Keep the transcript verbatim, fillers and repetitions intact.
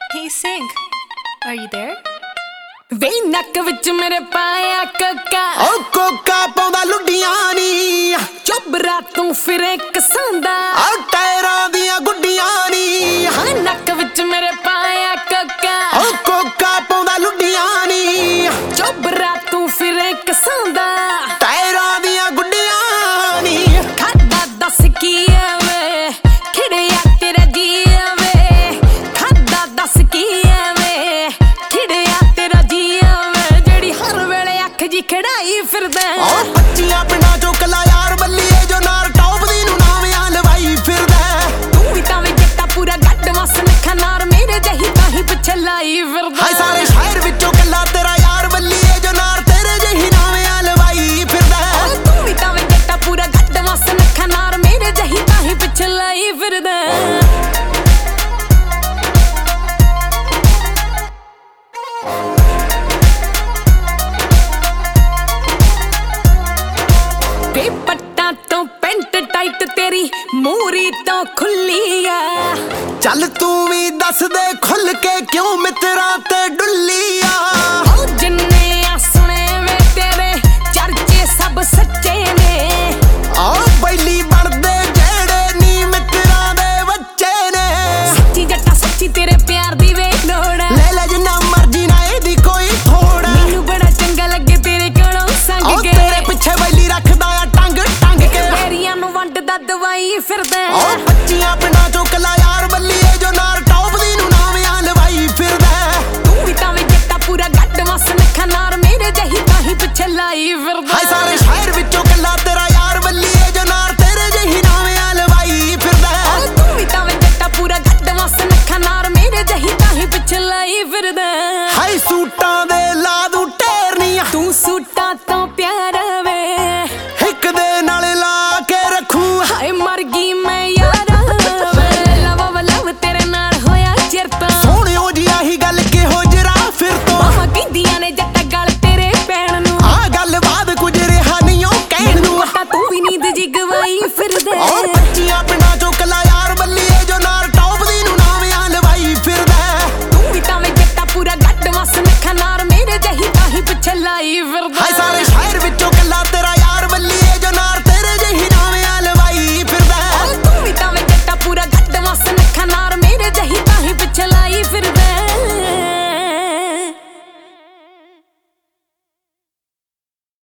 Hey, sing. Are you there? ਵੇ ਨੱਕ ਵਿੱਚ ਮੇਰੇ ਪਾਇਆ ਕੋਕਾ ਓ ਕੋਕਾ ਪਾਉਂਦਾ ਲੁੱਡੀਆਂ ਨੀ ਚੁੱਬਰਾ ਤੂੰ ਫਿਰੇ ਕਸਾਂਦਾ ਆ ਟਾਇਰਾਂ ਦੀਆਂ ਗੁੱਡੀਆਂ ਨੀ ਹਾਂ ਨੱਕ ਵਿੱਚ ਮੇਰੇ ਪਾਇਆ ਕੋਕਾ ਓ ਕੋਕਾ ਪਾਉਂਦਾ ਲੁੱਡੀਆਂ ਨੀ ਚੁੱਬਰਾ ਤੂੰ ਫਿਰੇ ਕਸਾਂਦਾ ਟਾਇਰਾਂ ਦੀਆਂ ਗੁੱਡੀਆਂ ਨੀ ਖਾਦਾ ਦੱਸ ਕੀ ਐਵੇਂ ਖਿੜਿਆ ਤੇਰਾ ਜੀ ਐਵੇਂ ਖਾਦਾ ਦੱਸ ਕੀ ਐਵੇਂ ਖਿੜਿਆ ਤੇਰਾ ਜੀ ਐਵੇਂ ਜਿਹੜੀ ਹਰ ਵੇਲੇ ਅੱਖ ਜੀ ਖੜਾਈ ਫਿਰਦਾ ਓ ਬੱਚੀਆਂ ਪਿੰਡਾਂ ਚੋਂ ਕੱਲਾ ਯਾਰ ਬੱਲੀਏ ਜੋ ਨਾਰ ਟੌਪ ਦੀ ਨੂੰ ਨਾਵਿਆਂ ਲਵਾਈ ਫਿਰਦਾ ਤੂੰ ਵੀ ਤਾਂ ਵੇ ਜੱਟਾ ਪੂਰਾ ਗੱਡ ਵਸ ਨਖਾ ਨਾਰ ਮੇਰੇ ਜਹੀ ਤਾਂ ਹੀ ਪਿੱਛੇ ਲਾਈ ਫਿਰਦਾ ਹਾਏ ਸਾਰੇ ਸ਼ਹਿਰ ਵਿੱਚੋਂ ਕੱਲਾ ਤੇਰਾ ਯਾਰ ਬੱਲੀਏ ਜੋ ਨਾਰ ਤੇਰੇ ਜਿਹੀ ਨਾਵਿਆਂ ਲਵਾਈ ਫਿਰਦਾ ਤੂੰ ਵੀ ਤਾਂ ਵੇ ਜੱਟਾ ਪੂਰਾ ਗੱਡ ਵਸ ਨਖਾ ਨਾਰ ਮੇਰੇ ਜਹੀ ਤਾਂ ਹੀ ਪਿੱਛੇ ਲਾਈ ਫਿਰਦਾ ਵੇ ਪੱਟਾਂ ਤੋਂ ਪੈਂਟ ਟਾਈਟ ਤੇਰੀ ਮੂਰੀ ਤੋਂ ਖੁੱਲੀ ਆ ਚੱਲ ਤੂੰ ਵੀ ਦੱਸ ਦੇ ਖੁੱਲ ਕੇ ਕਿਉਂ ਮਿੱਤਰਾਂ ਤੇ ਡੁੱਲੀ ਆ ਉਹ ਜਿੰਨੇ ਆ ਸੁਣੇ ਵੇ ਤੇਰੇ ਚਰਚੇ ਸਭ ਸੱਚੇ ਨੇ ਆ ਬੈਲੀ ਬਣਦੇ ਜਿਹੜੇ ਨੀ ਮਿੱਤਰਾਂ ਦੇ ਬੱਚੇ ਨੇ ਸੱਚੀ ਜੱਟਾ ਸੱਚੀ ਤੇਰੇ ਪਿਆਰ ਦੀ ਵੇ ਲੋੜ ਲੈ ਲੈ ਜਿੰਨਾ ਮਰਜੀ ਨਾ ਇਹਦੀ ਕੋਈ ਥੋੜ ਮੈਨੂੰ ਬੜਾ ਚੰਗਾ ਲੱਗੇ ਤੇਰੇ ਕੋਲੋਂ ਆ ਸੰਗ ਕੇ ਤੇਰੇ ਪਿੱਛੇ ਬੈਲੀ ਰੱਖਦਾ ਆ ਟੰਗ ਟੰਗ ਕੇ ਮੇਰੀਆਂ ਨੂੰ ਵੰਡਦਾ ਦਵਾਈ ਫਿਰਦਾ ਆ ਬੱਚੀਆਂ ਪਿੰਡਾਂ ਚੋਂ ਕੱਲਾ ਯਾਰ ਬੱਲੀਏ ਜੋ ਨਾਰ ਟੌਪ ਦੀ ਨੂੰ ਨਾਵਿਆਂ ਲਵਾਈ ਫਿਰਦਾ ਤੂੰ ਵੀ ਤਾਂ ਵੇ ਜੱਟਾ ਪੂਰਾ ਗੱਡ ਵਸ ਨਖਾ ਨਾਰ ਮੇਰੇ ਜਹੀ ਤਾਂ ਹੀ ਪਿੱਛੇ ਲਾਈ ਫਿਰਦਾ ਹਾਏ ਸਾਰੇ ਸ਼ਹਿਰ ਵਿੱਚੋਂ ਕੱਲਾ ਤੇਰਾ ਯਾਰ ਬੱਲੀਏ ਜੋ ਨਾਰ ਤੇਰੇ ਜਿਹੀ ਨਾਵਿਆਂ ਲਵਾਈ ਫਿਰਦਾ ਤੂੰ ਵੀ ਤਾਂ ਵੇ ਜੱਟਾ ਪੂਰਾ ਗੱਡ ਵਸ ਨਖਾ ਨਾਰ ਮੇਰੇ ਜਹੀ ਤਾਂ ਹੀ ਪਿੱਛੇ ਲਾਈ ਫਿਰਦਾ ਹਾਏ ਸੂਟਾਂ ਦੇ ਲਾ ਦੂ ਟੇਰਨੀਆਂ ਤੂੰ ਸੂਟਾਂ ਤੋਂ ਪਿਆਰਾ ਵੇ ਇੱਕ ਦੇ ਨਾਲ ਲਾ ਕੇ ਰੱਖੂ ਹਾਏ ਮਰ ਗਈ ਮੈਂ ਯਾਰਾ ਵੇ ਲਵ ਲਵ ਤੇਰੇ ਨਾਲ ਹੋਇਆ ਚਿਰਤਾ ਸੋਹਣਿਓ ਜੀ ਆਹੀ ਗੱਲ ਕਿਹੋ ਜਰਾ ਫਿਰ ਤੋਂ ਮਾਮਾ ਕਹਿੰਦੀਆਂ ਨੇ ਜੱਟਾ ਗਲ ਤੇਰੇ ਪੈਣ ਨੂੰ ਆ ਗੱਲ ਬਾਤ ਕੁਝ ਰਿਹਾ ਨਹੀਂ ਉਹ ਕਹਿਣ ਨੂੰ ਪਤਾ ਤੂੰ ਵੀ ਨੀਂਦ ਜੀ ਗਵਾਈ ਫਿਰਦੇ ਓ